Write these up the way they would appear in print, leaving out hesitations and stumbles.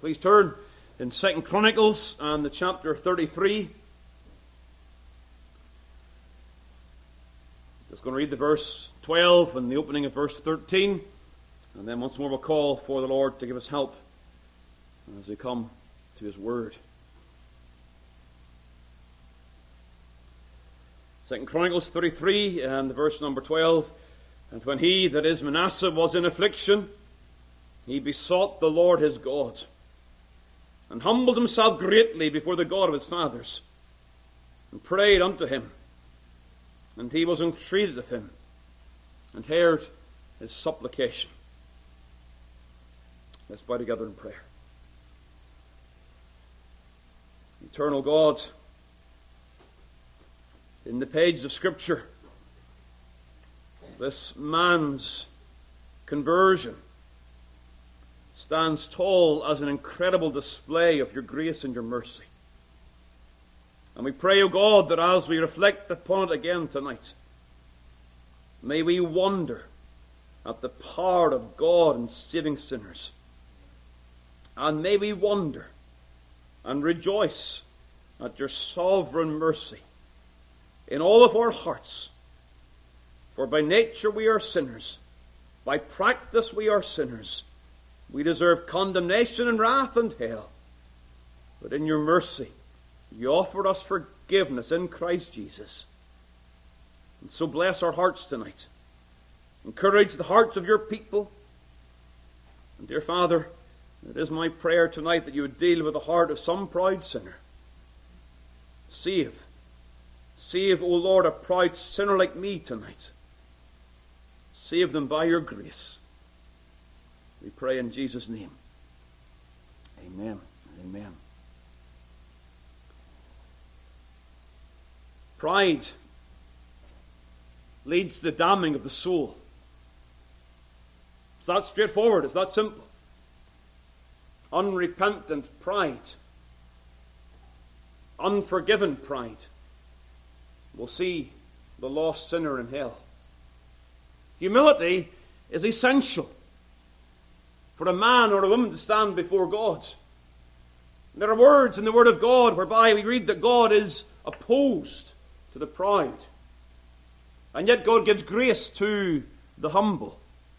Please turn in 2 Chronicles and the chapter 33. Just going to read the verse 12 and the opening of verse 13. And then once more we'll call for the Lord to give us help as we come to His Word. 2 Chronicles 33 and verse number 12. And when he, that is Manasseh, was in affliction, he besought the Lord his God, and humbled himself greatly before the God of his fathers, and prayed unto him. And he was entreated of him, and heard his supplication. Let's bow together in prayer. Eternal God, in the pages of Scripture, this man's conversion stands tall as an incredible display of your grace and your mercy. And we pray, O God, that as we reflect upon it again tonight, may we wonder at the power of God in saving sinners. And may we wonder and rejoice at your sovereign mercy in all of our hearts. For by nature we are sinners, by practice we are sinners. We deserve condemnation and wrath and hell. But in your mercy, you offered us forgiveness in Christ Jesus. And so bless our hearts tonight. Encourage the hearts of your people. And dear Father, it is my prayer tonight that you would deal with the heart of some proud sinner. Save, O Lord, a proud sinner like me tonight. Save them by your grace. We pray in Jesus' name. Amen. Amen. Pride leads to the damning of the soul. It's that straightforward. It's that simple. Unrepentant pride, unforgiven pride, will see the lost sinner in hell. Humility is essential for a man or a woman to stand before God. There are words in the Word of God whereby we read that God is opposed to the proud, and yet God gives grace to the humble.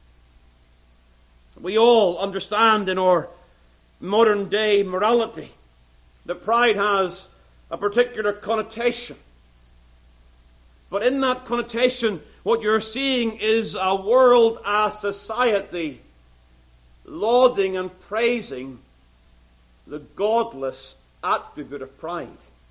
We all understand in our modern day morality that pride has a particular connotation. But in that connotation, what you're seeing is a world, a society, lauding and praising the godless attribute of pride.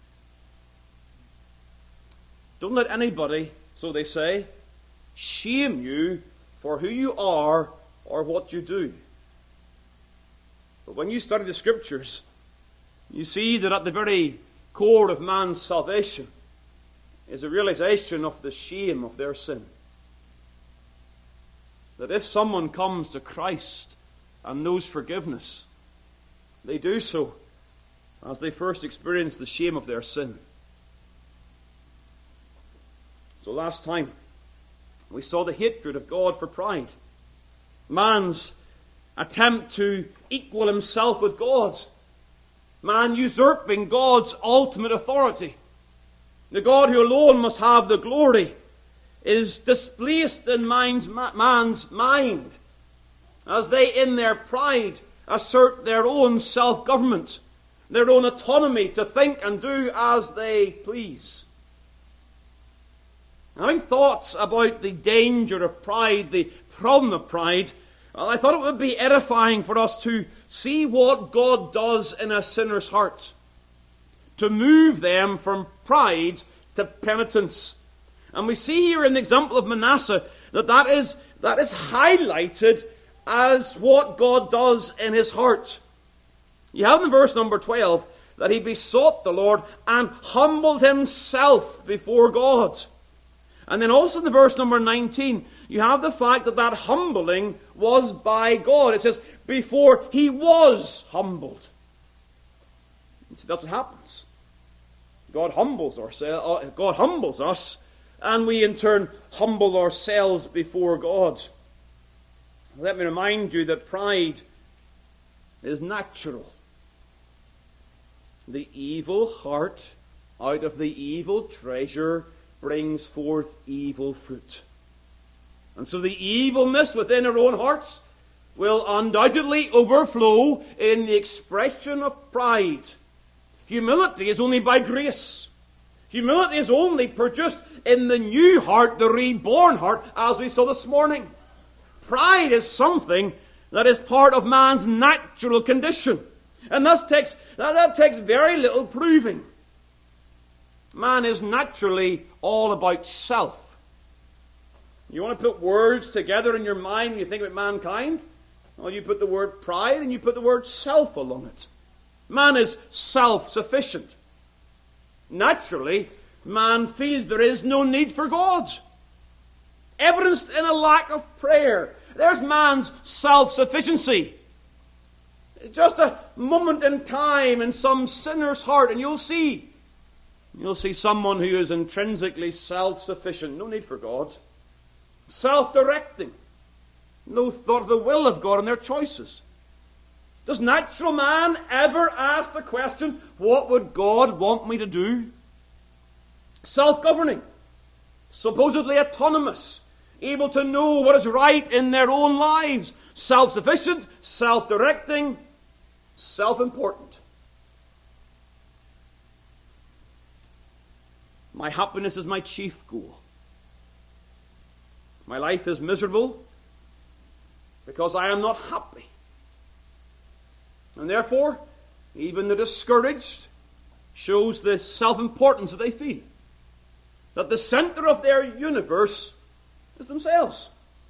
Don't let anybody, so they say, shame you for who you are or what you do. But when you study the Scriptures, you see that at the very core of man's salvation is a realization of the shame of their sin. That if someone comes to Christ and knows forgiveness, they do so as they first experience the shame of their sin. So last time, we saw the hatred of God for pride. Man's attempt to equal himself with God. Man usurping God's ultimate authority. The God who alone must have the glory is displaced in man's mind as they, in their pride, assert their own self-government, their own autonomy to think and do as they please. Having thought about the danger of pride, the problem of pride, well, I thought it would be edifying for us to see what God does in a sinner's heart, to move them from pride to penitence. And we see here in the example of Manasseh that is highlighted as what God does in his heart. You have in verse number 12 that he besought the Lord and humbled himself before God. And then also in the verse number 19, you have the fact that humbling was by God. It says, before he was humbled. You see, that's what happens. God humbles us, and we in turn humble ourselves before God. Let me remind you that pride is natural. The evil heart out of the evil treasure brings forth evil fruit. And so the evilness within our own hearts will undoubtedly overflow in the expression of pride. Humility is only by grace. Humility is only produced in the new heart, the reborn heart, as we saw this morning. Pride is something that is part of man's natural condition. And that takes very little proving. Man is naturally all about self. You want to put words together in your mind when you think about mankind? Well, you put the word pride and you put the word self along it. Man is self-sufficient. Naturally, man feels there is no need for God. Evidenced in a lack of prayer. There's man's self-sufficiency. Just a moment in time in some sinner's heart, and you'll see someone who is intrinsically self-sufficient. No need for God. Self-directing. No thought of the will of God in their choices. Does natural man ever ask the question, what would God want me to do? Self-governing. Supposedly autonomous. Able to know what is right in their own lives. Self-sufficient, self-directing, self-important. My happiness is my chief goal. My life is miserable because I am not happy. And therefore, even the discouraged shows the self-importance that they feel. That the center of their universe is themselves.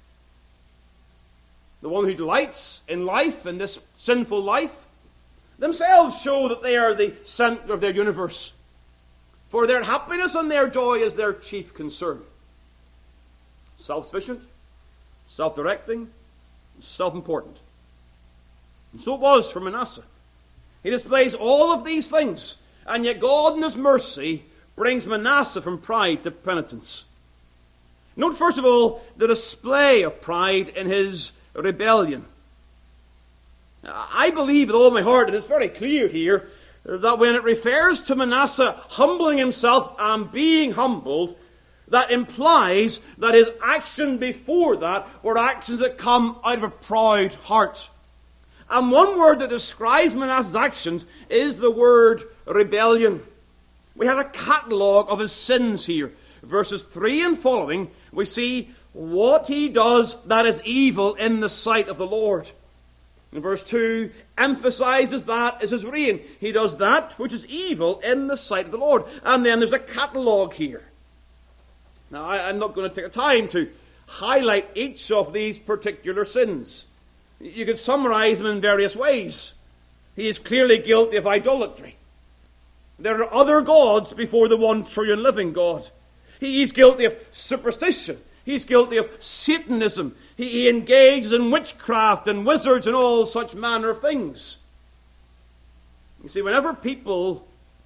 The one who delights in life, in this sinful life, themselves show that they are the center of their universe. For their happiness and their joy is their chief concern. Self-sufficient, self-directing, self-important. And so it was for Manasseh. He displays all of these things, and yet God in His mercy brings Manasseh from pride to penitence. Note first of all the display of pride in his rebellion. I believe with all my heart, and it's very clear here, that when it refers to Manasseh humbling himself and being humbled, that implies that his action before that were actions that come out of a proud heart. And one word that describes Manasseh's actions is the word rebellion. We have a catalogue of his sins here. Verses 3 and following, we see what he does that is evil in the sight of the Lord. And verse 2 emphasizes that as his reign. He does that which is evil in the sight of the Lord. And then there's a catalogue here. Now, I'm not going to take the time to highlight each of these particular sins. You could summarize them in various ways. He is clearly guilty of idolatry. There are other gods before the one true and living God. He is guilty of superstition. He's guilty of Satanism. He engages in witchcraft and wizards and all such manner of things. You see, whenever people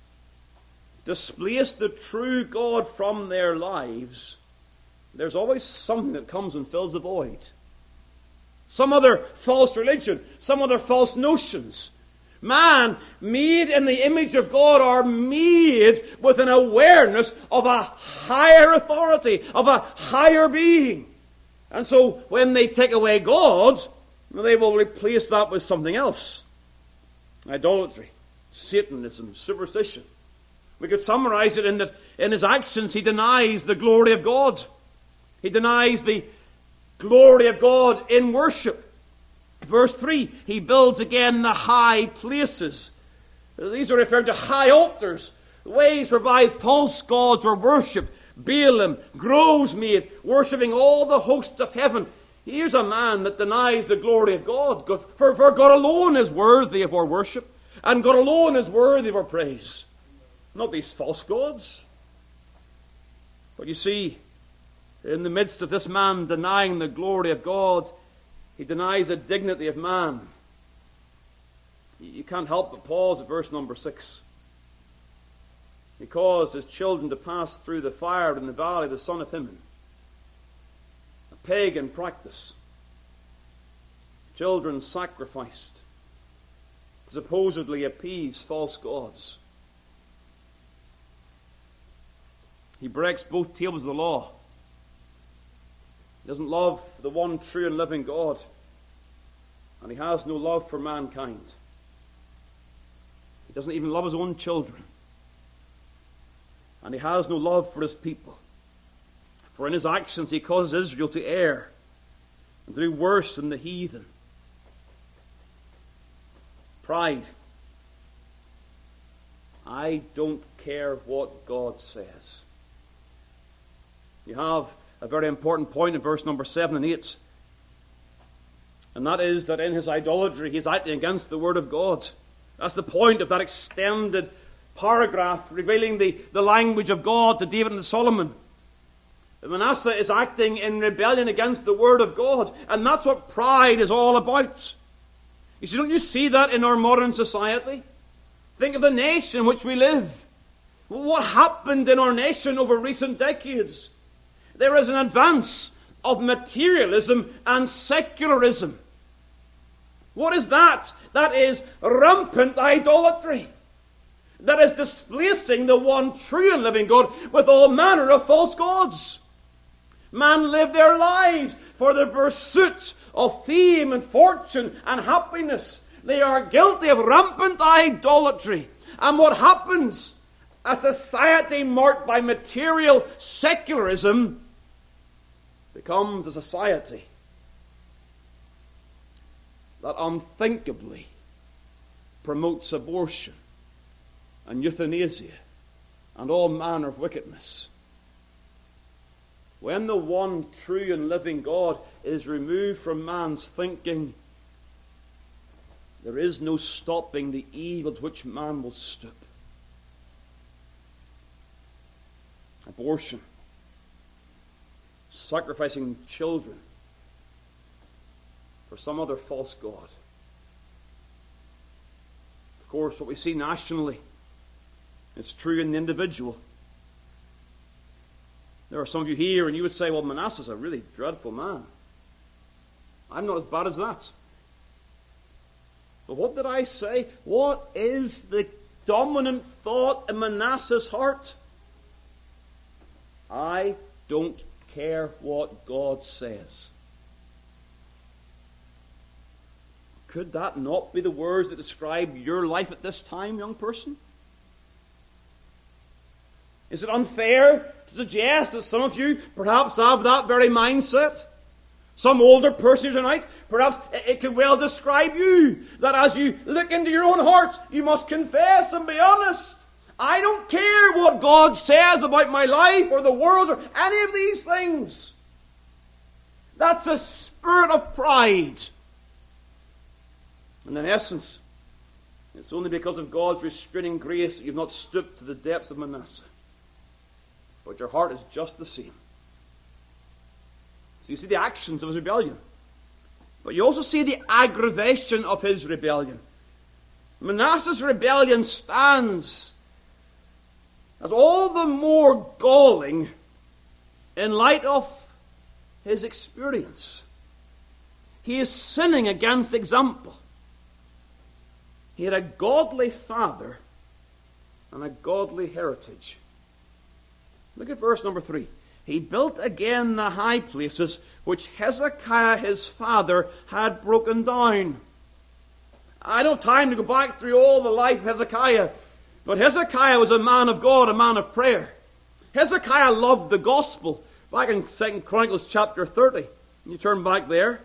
displace the true God from their lives, there's always something that comes and fills the void. Some other false religion, some other false notions. Man, made in the image of God, are made with an awareness of a higher authority, of a higher being. And so when they take away God, they will replace that with something else. Idolatry, Satanism, superstition. We could summarize it in that in his actions he denies the glory of God. He denies the glory of God in worship. Verse 3, he builds again the high places. These are referring to high altars, ways whereby false gods were worshipped. Balaam, groves made, worshipping all the hosts of heaven. Here's a man that denies the glory of God. For God alone is worthy of our worship, and God alone is worthy of our praise. Not these false gods. But you see, in the midst of this man denying the glory of God, he denies the dignity of man. You can't help but pause at verse number 6. He caused his children to pass through the fire in the valley of the son of Hinnom. A pagan practice. Children sacrificed to supposedly appease false gods. He breaks both tables of the law. He doesn't love the one true and living God. And he has no love for mankind. He doesn't even love his own children. And he has no love for his people. For in his actions he causes Israel to err and to do worse than the heathen. Pride. I don't care what God says. You have a very important point in verse number 7 and 8. And that is that in his idolatry he is acting against the word of God. That's the point of that extended paragraph revealing the language of God to David and to Solomon. Manasseh is acting in rebellion against the word of God. And that's what pride is all about. You see, don't you see that in our modern society? Think of the nation in which we live. What happened in our nation over recent decades? There is an advance of materialism and secularism. What is that? That is rampant idolatry. That is displacing the one true and living God with all manner of false gods. Man live their lives for the pursuit of fame and fortune and happiness. They are guilty of rampant idolatry. And what happens? A society marked by material secularism becomes a society that unthinkably promotes abortion and euthanasia and all manner of wickedness. When the one true and living God is removed from man's thinking, there is no stopping the evil to which man will stoop. Abortion, sacrificing children for some other false god. Of course, what we see nationally is true in the individual. There are some of you here and you would say, well, Manasseh's a really dreadful man. I'm not as bad as that. But what did I say? What is the dominant thought in Manasseh's heart? I don't care what God says. Could that not be the words that describe your life at this time, young person? Is it unfair to suggest that some of you perhaps have that very mindset? Some older person tonight, perhaps it could well describe you, that as you look into your own heart, you must confess and be honest. I don't care what God says about my life or the world or any of these things. That's a spirit of pride. And in essence, it's only because of God's restraining grace that you've not stooped to the depths of Manasseh. But your heart is just the same. So you see the actions of his rebellion. But you also see the aggravation of his rebellion. Manasseh's rebellion stands as all the more galling in light of his experience. He is sinning against example. He had a godly father and a godly heritage. Look at verse number 3. He built again the high places which Hezekiah his father had broken down. I don't have time to go back through all the life of Hezekiah, but Hezekiah was a man of God, a man of prayer. Hezekiah loved the gospel. Back in 2 Chronicles chapter 30. You turn back there.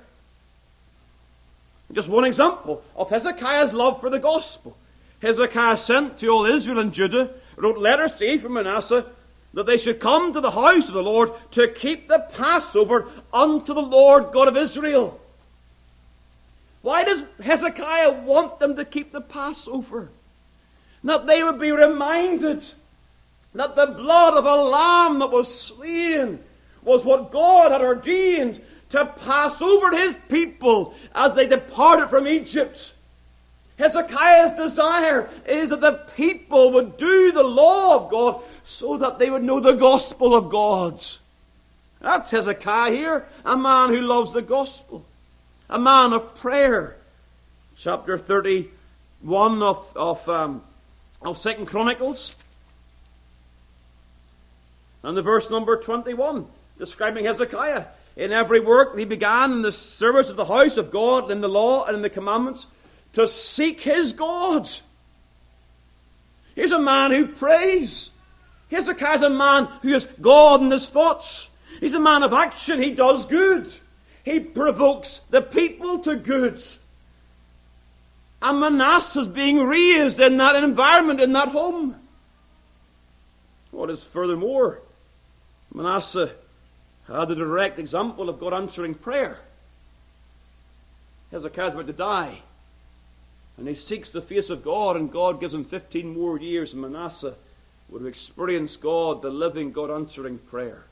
Just one example of Hezekiah's love for the gospel. Hezekiah sent to all Israel and Judah, wrote letters to Ephraim and Manasseh, that they should come to the house of the Lord to keep the Passover unto the Lord God of Israel. Why does Hezekiah want them to keep the Passover? That they would be reminded that the blood of a lamb that was slain was what God had ordained to pass over his people as they departed from Egypt. Hezekiah's desire is that the people would do the law of God so that they would know the gospel of God. That's Hezekiah here, a man who loves the gospel, a man of prayer. Chapter 31 of 2 Chronicles. And the verse number 21, describing Hezekiah. In every work he began in the service of the house of God, and in the law and in the commandments, to seek his God. Here's a man who prays. Hezekiah is a man who has God in his thoughts. He's a man of action. He does good. He provokes the people to good. And Manasseh is being raised in that environment, in that home. What is furthermore, Manasseh had a direct example of God answering prayer. Hezekiah is about to die. And he seeks the face of God, and God gives him 15 more years, and Manasseh would have experienced God, the living God, answering prayer.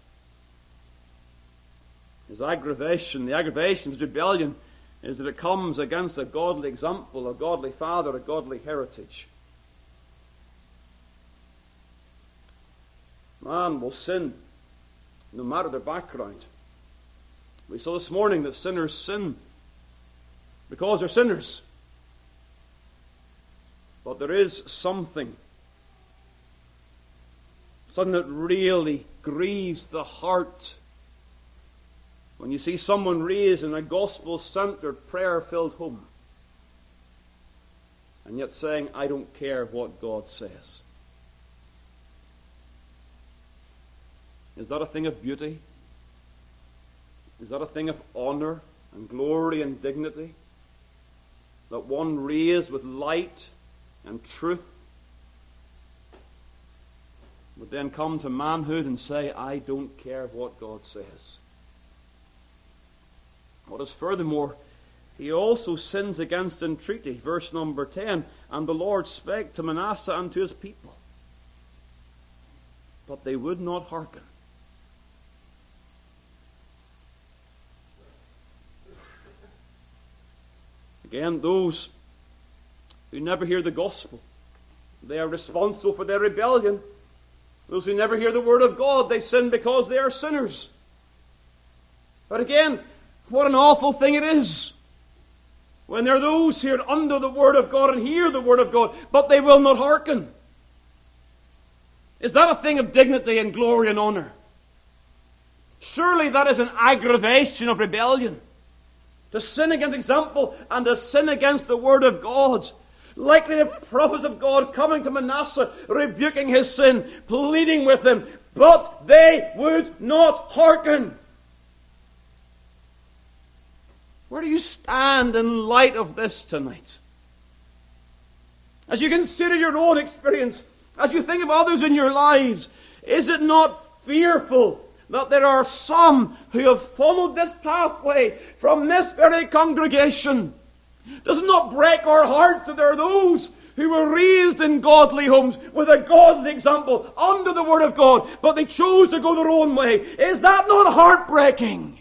His aggravation, the aggravation, his rebellion, is that it comes against a godly example, a godly father, a godly heritage. Man will sin, no matter their background. We saw this morning that sinners sin because they're sinners. But there is something that really grieves the heart when you see someone raised in a gospel-centered, prayer-filled home, and yet saying, I don't care what God says. Is that a thing of beauty? Is that a thing of honor and glory and dignity? That one raised with light and truth would then come to manhood and say, I don't care what God says. What is furthermore, he also sins against entreaty. Verse number 10, and the Lord spake to Manasseh and to his people, but they would not hearken. Again, those who never hear the gospel, they are responsible for their rebellion. Those who never hear the word of God, they sin because they are sinners. But again, what an awful thing it is when there are those who are under the word of God and hear the word of God, but they will not hearken. Is that a thing of dignity and glory and honor? Surely that is an aggravation of rebellion. To sin against example and to sin against the word of God. Likely the prophets of God coming to Manasseh, rebuking his sin, pleading with him, but they would not hearken. Where do you stand in light of this tonight? As you consider your own experience, as you think of others in your lives, is it not fearful that there are some who have followed this pathway from this very congregation? Does it not break our hearts that there are those who were raised in godly homes with a godly example under the word of God, but they chose to go their own way? Is that not heartbreaking?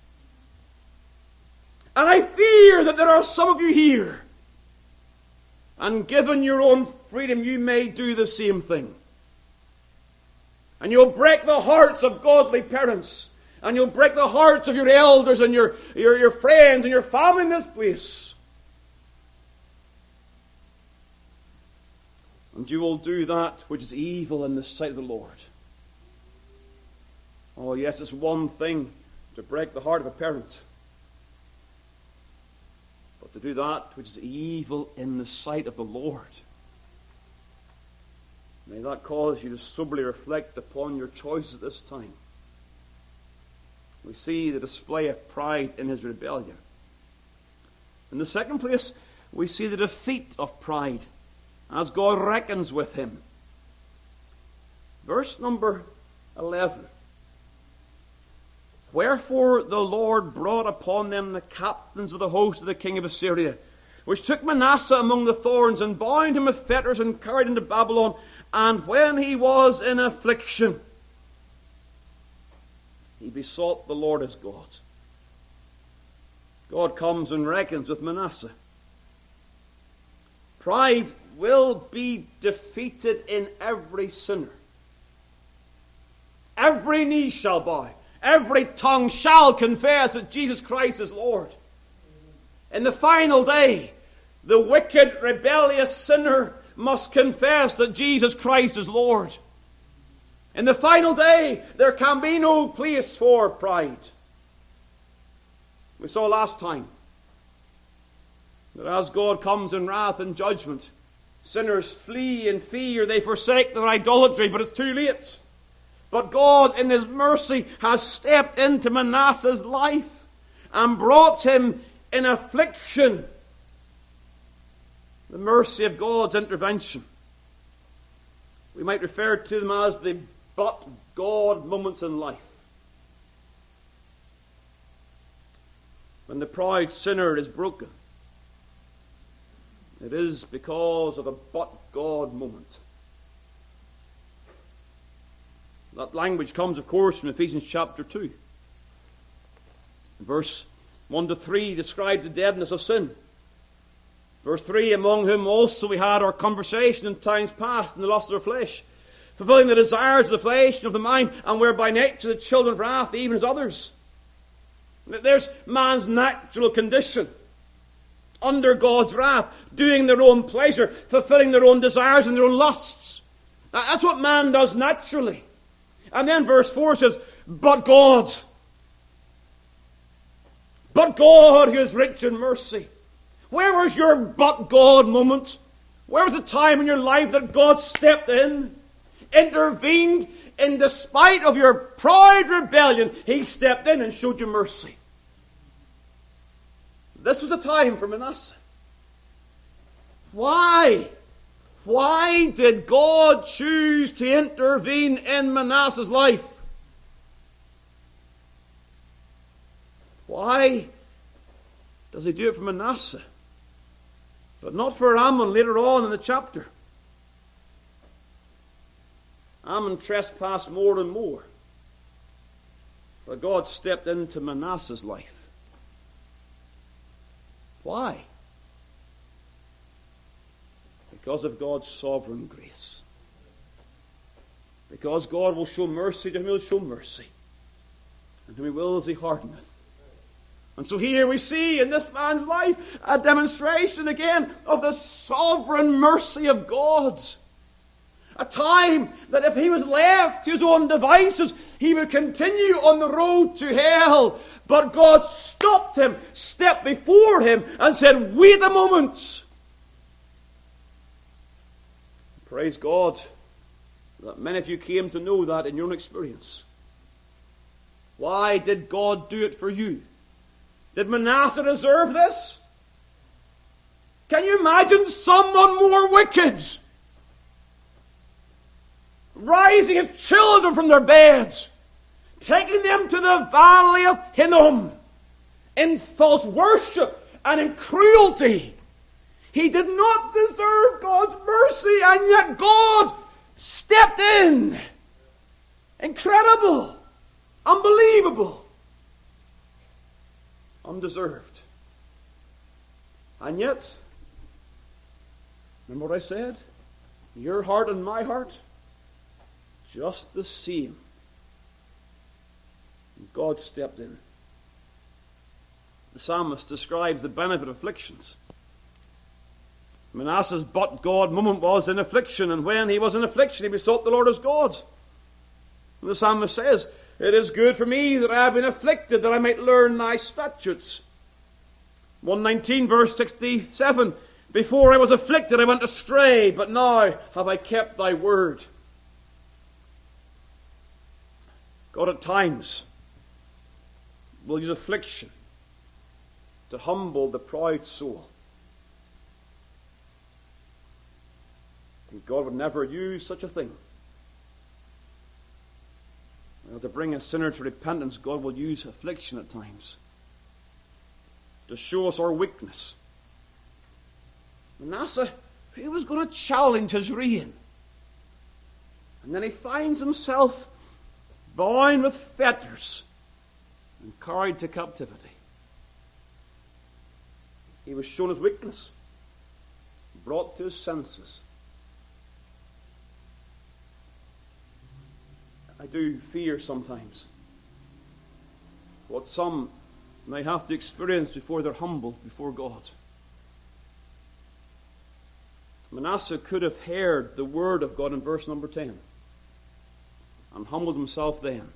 And I fear that there are some of you here, and given your own freedom, you may do the same thing. And you'll break the hearts of godly parents, and you'll break the hearts of your elders and your friends and your family in this place. And you will do that which is evil in the sight of the Lord. Oh yes, it's one thing to break the heart of a parent, but to do that which is evil in the sight of the Lord. May that cause you to soberly reflect upon your choices at this time. We see the display of pride in his rebellion. In the second place, we see the defeat of pride as God reckons with him. Verse number 11. Wherefore the Lord brought upon them the captains of the host of the king of Assyria, which took Manasseh among the thorns, and bound him with fetters, and carried him to Babylon. And when he was in affliction, he besought the Lord his God. God comes and reckons with Manasseh. Pride will be defeated in every sinner. Every knee shall bow. Every tongue shall confess that Jesus Christ is Lord. In the final day, the wicked, rebellious sinner must confess that Jesus Christ is Lord. In the final day, there can be no place for pride. We saw last time that as God comes in wrath and judgment, sinners flee in fear, they forsake their idolatry, but it's too late. But God, in His mercy, has stepped into Manasseh's life and brought him in affliction. The mercy of God's intervention. We might refer to them as the but God moments in life. When the proud sinner is broken, it is because of a but God moment. That language comes, of course, from Ephesians chapter 2. Verse 1 to 3 describes the deadness of sin. Verse 3, among whom also we had our conversation in times past in the lust of our flesh, fulfilling the desires of the flesh and of the mind, and were by nature the children of wrath, even as others. There's man's natural condition. Under God's wrath, doing their own pleasure, fulfilling their own desires and their own lusts. That's what man does naturally. And then verse 4 says, but God. But God who is rich in mercy. Where was your but God moment? Where was the time in your life that God stepped in, intervened, in despite of your proud rebellion, He stepped in and showed you mercy? This was a time for Manasseh. Why? Why did God choose to intervene in Manasseh's life? Why does He do it for Manasseh, but not for Ammon later on in the chapter? Ammon trespassed more and more, but God stepped into Manasseh's life. Why? Because of God's sovereign grace. Because God will show mercy to whom He will show mercy, and whom He wills He hardeneth. And so here we see in this man's life a demonstration again of the sovereign mercy of God. A time that if he was left to his own devices, he would continue on the road to hell. But God stopped him, stepped before him, and said, wait a moment. Praise God that many of you came to know that in your own experience. Why did God do it for you? Did Manasseh deserve this? Can you imagine someone more wicked rising his children from their beds, taking them to the valley of Hinnom in false worship and in cruelty? He did not deserve God's mercy, and yet God stepped in. Incredible. Unbelievable. Undeserved. And yet, remember what I said? Your heart and my heart, just the same. God stepped in. The psalmist describes the benefit of afflictions. Manasseh's but God moment was in affliction, and when he was in affliction, he besought the Lord as God. And the psalmist says, it is good for me that I have been afflicted, that I might learn thy statutes. 119 verse 67, before I was afflicted I went astray, but now have I kept thy word. God at times will use affliction to humble the proud soul. And God would never use such a thing. To bring a sinner to repentance, God will use affliction at times to show us our weakness. Manasseh, he was going to challenge his reign. And then he finds himself bound with fetters and carried to captivity. He was shown his weakness, brought to his senses. I do fear sometimes what some may have to experience before they're humbled before God. Manasseh could have heard the word of God in verse number 10. and humbled himself then.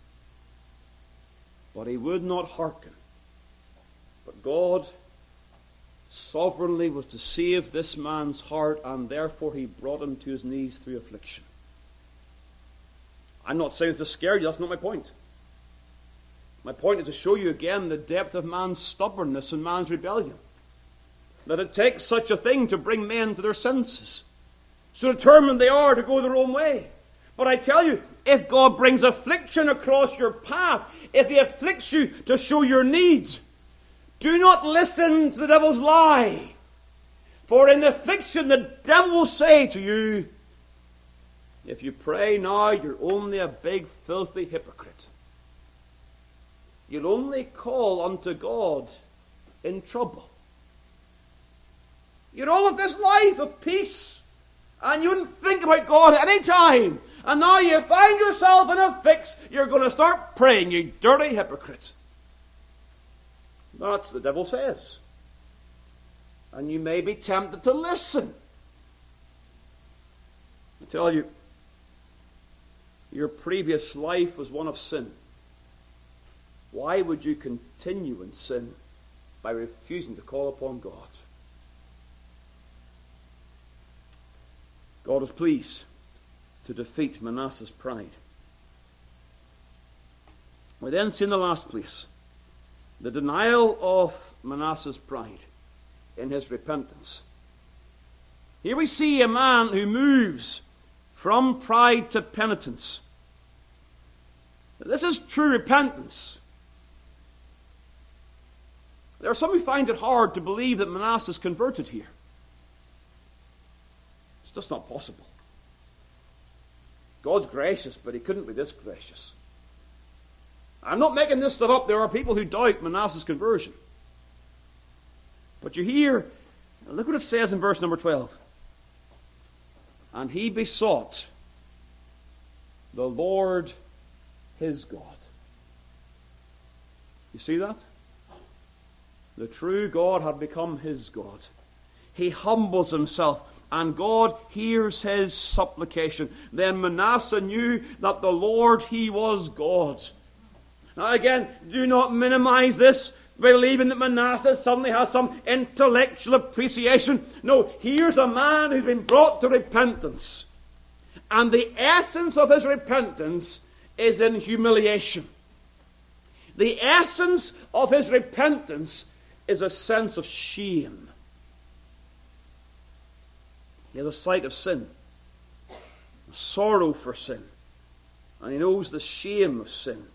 But he would not hearken. But God sovereignly was to save this man's heart, and therefore he brought him to his knees through affliction. I'm not saying this to scare you, that's not my point. My point is to show you again the depth of man's stubbornness and man's rebellion. That it takes such a thing to bring men to their senses. So determined they are to go their own way. But I tell you, if God brings affliction across your path, if he afflicts you to show your needs, do not listen to the devil's lie. For in the affliction the devil will say to you, if you pray now, you're only a big filthy hypocrite. You'll only call unto God in trouble. You're all of this life of peace, and you wouldn't think about God at any time. And now you find yourself in a fix. You're going to start praying, you dirty hypocrite. That's what the devil says. And you may be tempted to listen. I tell you, your previous life was one of sin. Why would you continue in sin by refusing to call upon God? God was pleased to defeat Manasseh's pride. We then see in the last place the denial of Manasseh's pride in his repentance. Here we see a man who moves from pride to penitence. This is true repentance. There are some who find it hard to believe that Manasseh is converted here. It's just not possible. God's gracious, but he couldn't be this gracious. I'm not making this stuff up. There are people who doubt Manasseh's conversion. But you hear, look what it says in verse number 12. And he besought the Lord his God. You see that? The true God had become his God. He humbles himself, and God hears his supplication. Then Manasseh knew that the Lord, he was God. Now again, do not minimize this, believing that Manasseh suddenly has some intellectual appreciation. No, here's a man who's been brought to repentance. And the essence of his repentance is in humiliation. The essence of his repentance is a sense of shame. He has a sight of sin, a sorrow for sin, and he knows the shame of sin.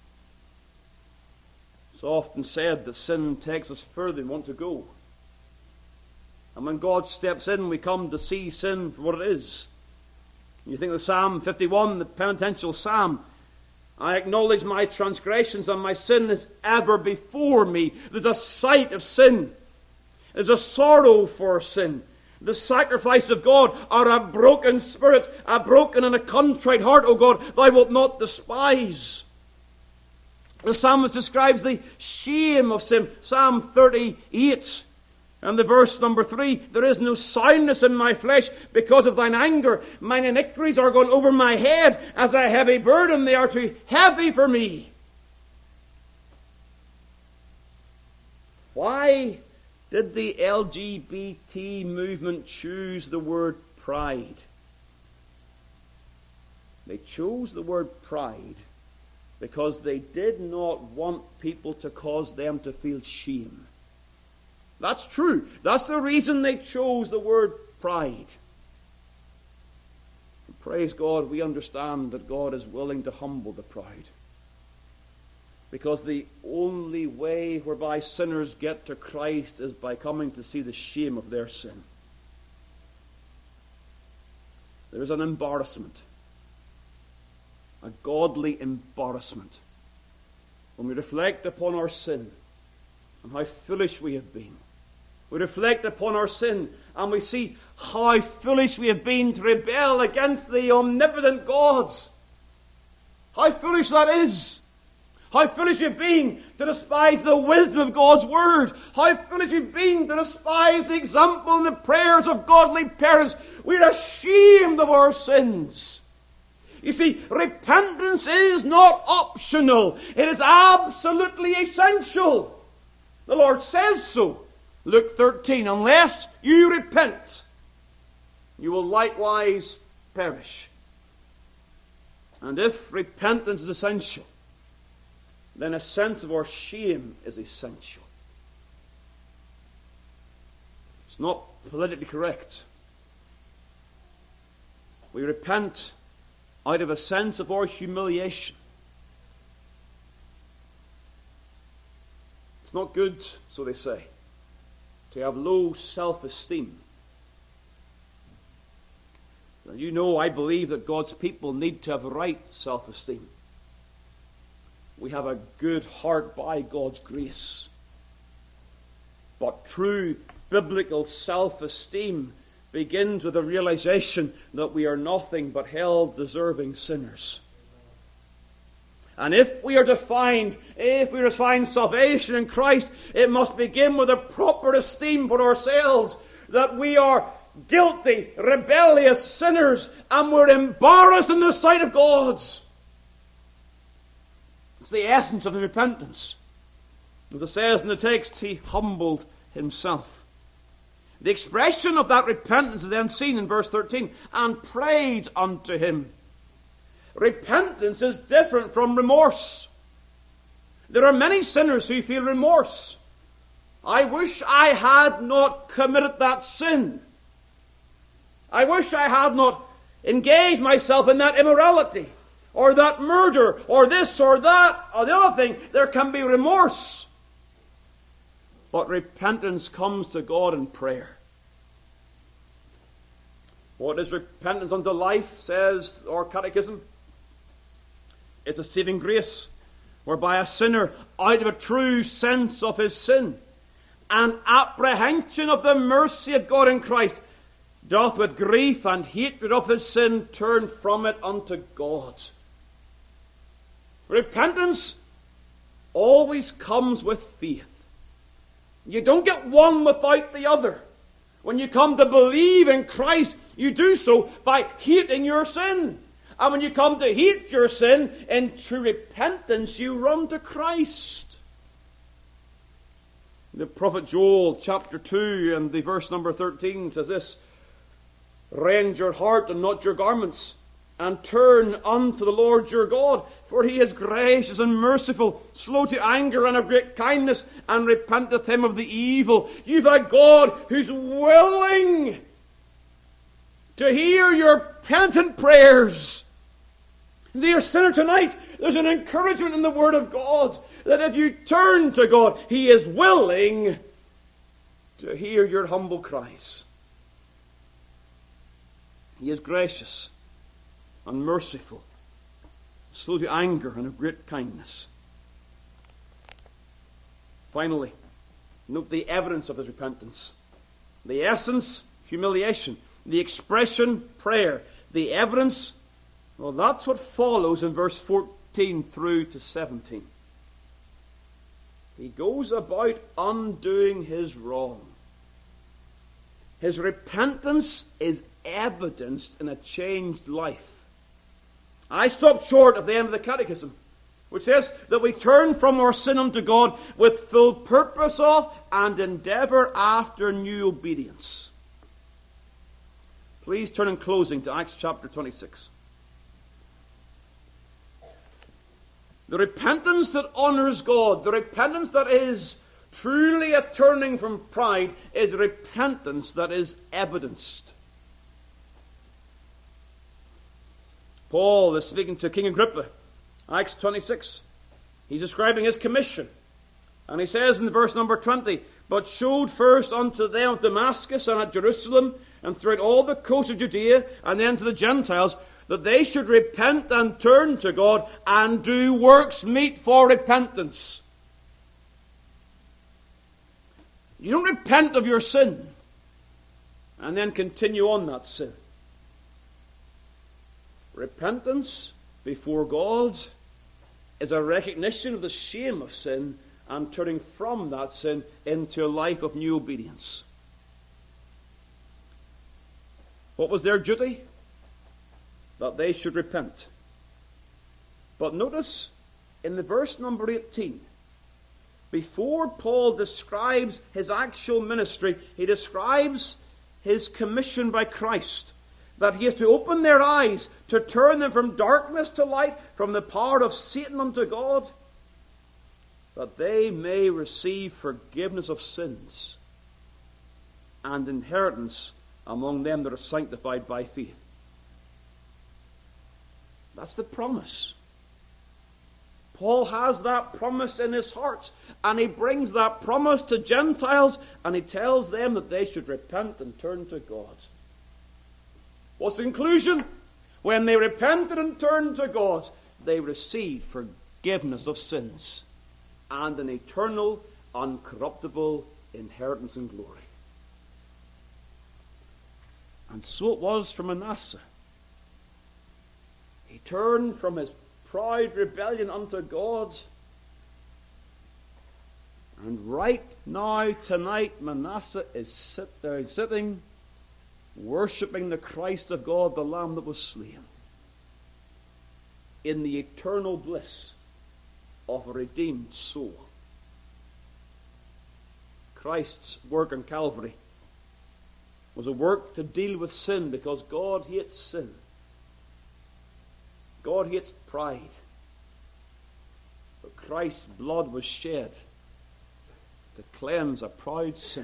It's often said that sin takes us further than we want to go. And when God steps in, we come to see sin for what it is. You think of Psalm 51, the penitential psalm. I acknowledge my transgressions, and my sin is ever before me. There's a sight of sin. There's a sorrow for sin. The sacrifice of God are a broken spirit, a broken and a contrite heart, O God, thou wilt not despise. The psalmist describes the shame of sin. Psalm 38 and the verse number 3. There is no soundness in my flesh because of thine anger. Mine iniquities are gone over my head as a heavy burden. They are too heavy for me. Why did the LGBT movement choose the word pride? They chose the word pride because they did not want people to cause them to feel shame. That's true. That's the reason they chose the word pride. And praise God, we understand that God is willing to humble the proud. Because the only way whereby sinners get to Christ is by coming to see the shame of their sin. There is an embarrassment, a godly embarrassment, when we reflect upon our sin and how foolish we have been. We reflect upon our sin and we see how foolish we have been to rebel against the omnipotent God. How foolish that is. How foolish we've been to despise the wisdom of God's word. How foolish we've been to despise the example and the prayers of godly parents. We're ashamed of our sins. You see, repentance is not optional. It is absolutely essential. The Lord says so. Luke 13, unless you repent, you will likewise perish. And if repentance is essential, then a sense of our shame is essential. It's not politically correct. We repent out of a sense of our humiliation. It's not good, so they say, to have low self-esteem. Now, you know, I believe that God's people need to have right self-esteem. We have a good heart by God's grace. But true biblical self-esteem begins with a realization that we are nothing but hell-deserving sinners. And if we are to find salvation in Christ, it must begin with a proper esteem for ourselves, that we are guilty, rebellious sinners, and we're embarrassed in the sight of God. It's the essence of his repentance. As it says in the text, he humbled himself. The expression of that repentance is then seen in verse 13, and prayed unto him. Repentance is different from remorse. There are many sinners who feel remorse. I wish I had not committed that sin. I wish I had not engaged myself in that immorality, or that murder, or this, or that, or the other thing. There can be remorse. But repentance comes to God in prayer. What is repentance unto life, says our catechism? It's a saving grace, whereby a sinner, out of a true sense of his sin, and apprehension of the mercy of God in Christ, doth with grief and hatred of his sin turn from it unto God. Repentance always comes with faith. You don't get one without the other. When you come to believe in Christ, you do so by hating your sin. And when you come to hate your sin, in true repentance, you run to Christ. The prophet Joel, chapter 2, and the verse number 13 says this, rend your heart and not your garments, and turn unto the Lord your God, for he is gracious and merciful, slow to anger and of great kindness, and repenteth him of the evil. You've a God who's willing to hear your penitent prayers. Dear sinner, tonight there's an encouragement in the Word of God that if you turn to God, he is willing to hear your humble cries. He is gracious and merciful, slow to anger and of great kindness. Finally, note the evidence of his repentance. The essence, humiliation. The expression, prayer. The evidence, well, that's what follows in verse 14 through to 17. He goes about undoing his wrong. His repentance is evidenced in a changed life. I stopped short of the end of the catechism, which says that we turn from our sin unto God with full purpose of and endeavour after new obedience. Please turn in closing to Acts chapter 26. The repentance that honours God, the repentance that is truly a turning from pride, is repentance that is evidenced. Paul is speaking to King Agrippa, Acts 26. He's describing his commission. And he says in the verse number 20, but showed first unto them of Damascus and at Jerusalem and throughout all the coast of Judea and then to the Gentiles, that they should repent and turn to God and do works meet for repentance. You don't repent of your sin and then continue on that sin. Repentance before God is a recognition of the shame of sin and turning from that sin into a life of new obedience. What was their duty? that they should repent. But notice in the verse number 18, before Paul describes his actual ministry, he describes his commission by Christ, that he is to open their eyes, to turn them from darkness to light, from the power of Satan unto God, that they may receive forgiveness of sins and inheritance among them that are sanctified by faith. That's the promise. Paul has that promise in his heart, and he brings that promise to Gentiles, and he tells them that they should repent and turn to God. What's the conclusion? When they repented and turned to God, they received forgiveness of sins and an eternal, uncorruptible inheritance and glory. And so it was for Manasseh. He turned from his proud rebellion unto God. And right now, tonight, Manasseh is sitting, worshipping the Christ of God, the Lamb that was slain, in the eternal bliss of a redeemed soul. Christ's work on Calvary was a work to deal with sin, because God hates sin. God hates pride. But Christ's blood was shed to cleanse a proud sinner.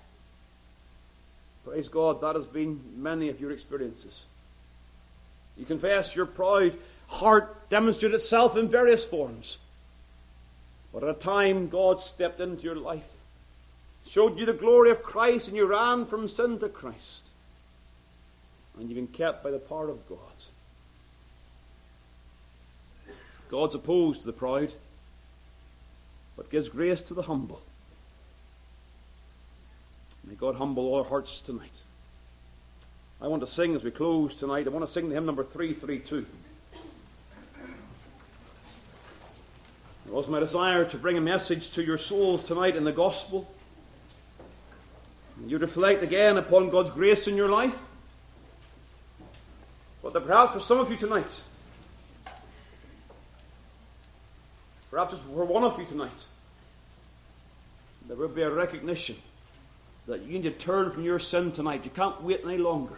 Praise God, that has been many of your experiences. You confess your proud heart demonstrated itself in various forms. But at a time, God stepped into your life, showed you the glory of Christ, and you ran from sin to Christ. And you've been kept by the power of God. God's opposed to the proud, but gives grace to the humble. May God humble all our hearts tonight. I want to sing as we close tonight. I want to sing the hymn number 332. It was my desire to bring a message to your souls tonight in the gospel. You reflect again upon God's grace in your life. But that perhaps for some of you tonight, perhaps just for one of you tonight, there will be a recognition that you need to turn from your sin tonight. You can't wait any longer.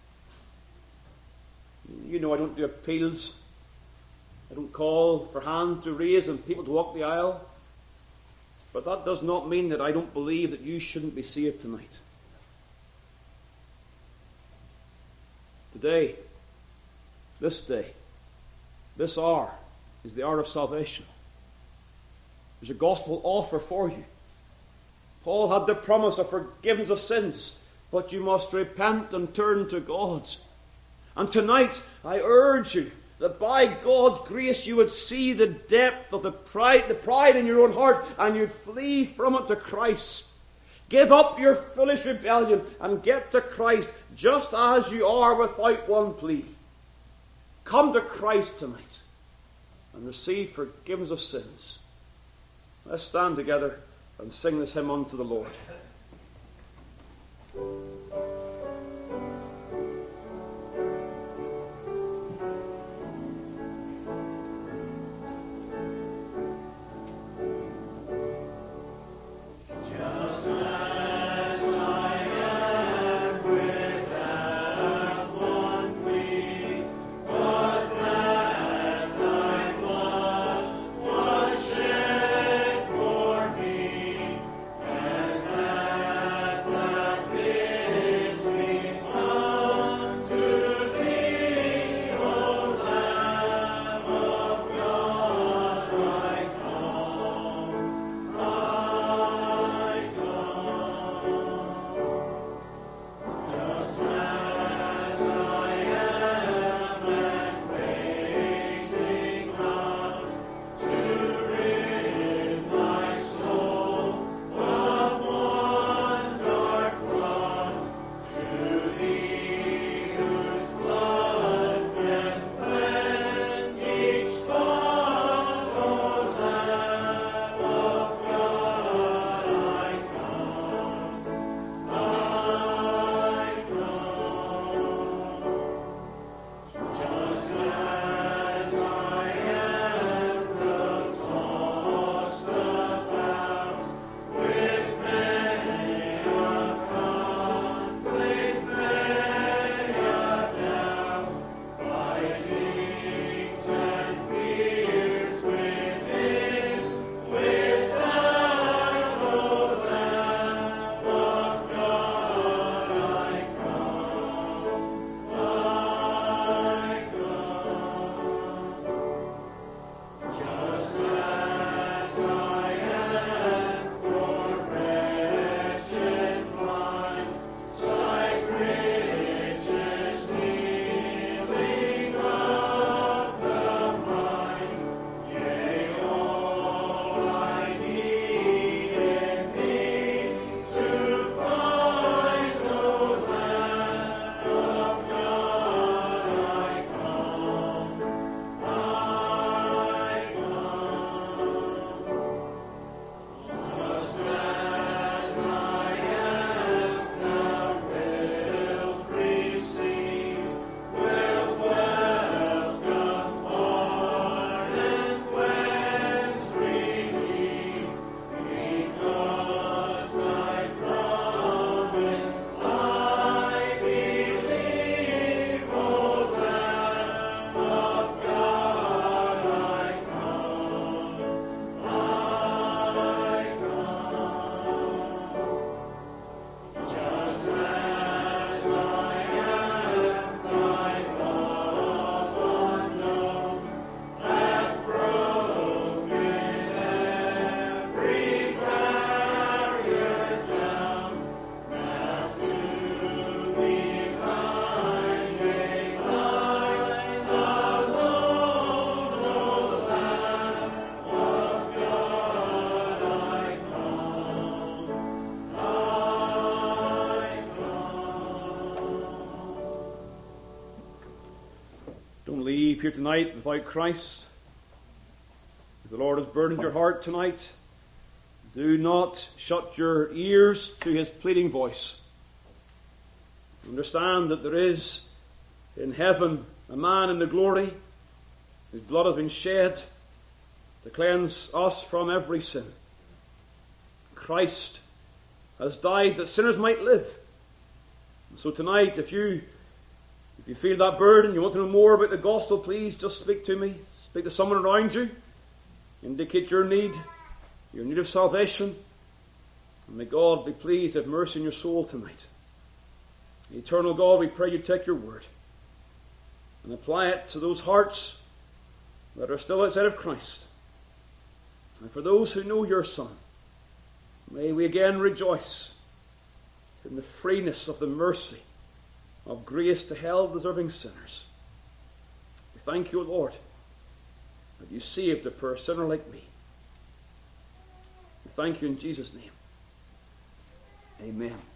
You know I don't do appeals. I don't call for hands to raise and people to walk the aisle. But that does not mean that I don't believe that you shouldn't be saved tonight. Today, this day, this hour is the hour of salvation. There's a gospel offer for you. Paul had the promise of forgiveness of sins, but you must repent and turn to God. And tonight, I urge you that by God's grace you would see the depth of the pride in your own heart, and you'd flee from it to Christ. Give up your foolish rebellion and get to Christ just as you are, without one plea. Come to Christ tonight and receive forgiveness of sins. Let's stand together and sing this hymn unto the Lord. For me, and that don't leave here tonight without Christ. If the Lord has burdened your heart tonight, do not shut your ears to his pleading voice. Understand that there is in heaven a man in the glory whose blood has been shed to cleanse us from every sin. Christ has died that sinners might live. And so tonight, if you feel that burden, you want to know more about the gospel, please just speak to me. Speak to someone around you. Indicate your need of salvation. And may God be pleased to have mercy on your soul tonight. Eternal God, we pray you take your word and apply it to those hearts that are still outside of Christ. And for those who know your Son, may we again rejoice in the freeness of the mercy of grace to hell-deserving sinners. We thank you, Lord, that you saved a poor sinner like me. We thank you in Jesus' name. Amen.